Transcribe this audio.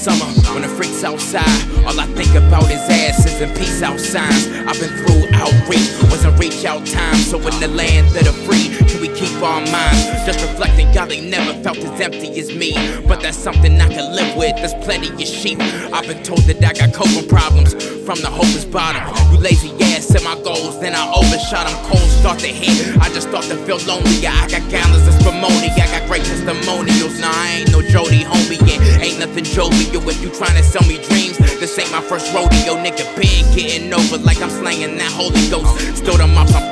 summer, when the freaks outside, all I think about is asses and peace out signs. I've been through outreach, wasn't reach out time. So in the land of the free, can we keep our minds just reflecting? God, they never felt as empty as me, but that's something I can live with. There's plenty of sheep. I've been told that I got coping problems from the hopeless bottom. You lazy ass set my goals, then I overshot them. Cold start to hit, I just start to feel lonely. I got gallons of spumoni, I got great testimonials. Nah, I ain't no Jody, homie, yeah, ain't nothing jovial. If you tryna sell me dreams, this ain't my first rodeo. Nigga been getting over like I'm slaying that Holy Ghost. Still the mops, I'm